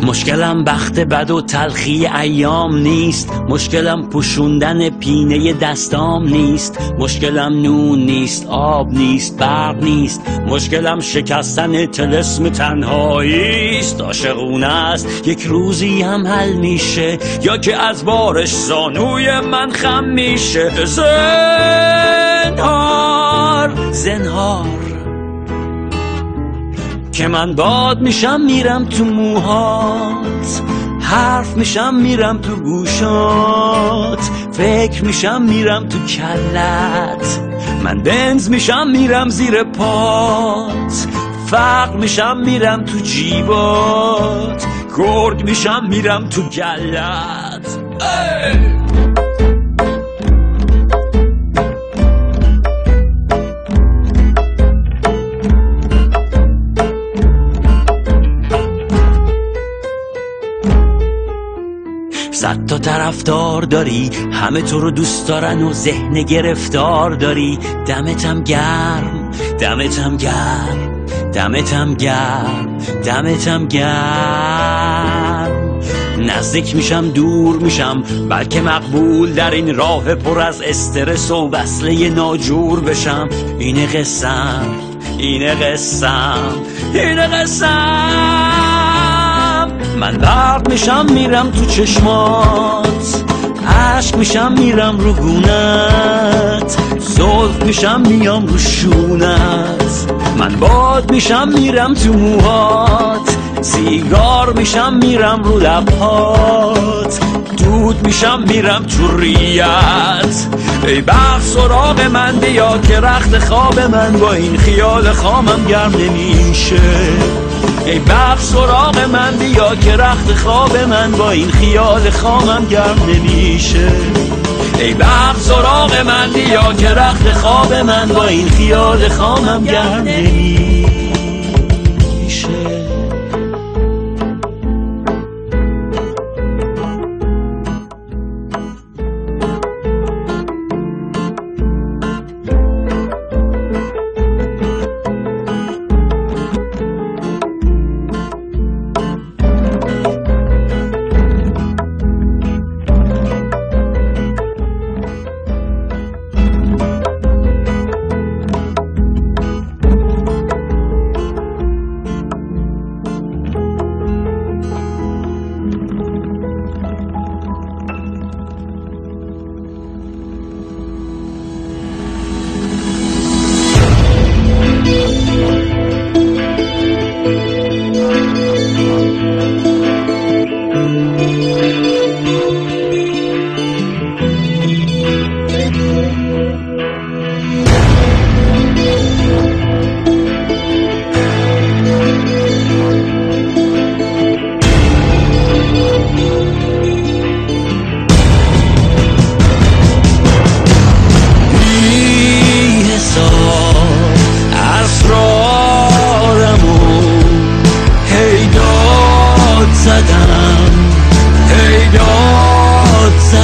مشکلم بخت بد و تلخی ایام نیست، مشکلم پوشوندن پینه دستام نیست، مشکلم نون نیست، آب نیست، برق نیست، مشکلم شکستن طلسم تنهایی است. عاشقونه است یک روزی هم حل میشه، یا که از بارش زانوی من خم میشه. زنهار که من باد میشم میرم تو موهات، حرف میشم میرم تو گوشات، فکر میشم میرم تو کلت، من بنز میشم میرم زیر پات، فقر میشم میرم تو جیبات، گرگ میشم میرم تو گلت. صد تا طرفدار داری، همه تو رو دوست دارن و ذهن گرفتار داری. دمتم گرم، دمتم گرم، دمتم گرم، دمتم گرم. نزدیک میشم دور میشم، بلکه مقبول در این راه پر از استرس و وصله ناجور بشم. اینه قسم، اینه قسم، اینه قسم. من برق میشم میرم تو چشمات، عشق میشم میرم رو گونت، زلف میشم میام رو شونت، من باد میشم میرم تو موهات، سیگار میشم میرم رو لبهات، دود میشم میرم تو ریت. ای بخت سراغ من بیا که رخت خواب من با این خیال خامم گرم نمیشه. ای بخت سراغ من بیا که رخت خواب من با این خیال خامم گرم نمیشه. ای بخت سراغ من بیا که رخت خواب من با این خیال خامم گرم نمیشه.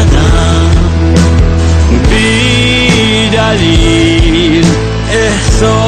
بی دلیل احساس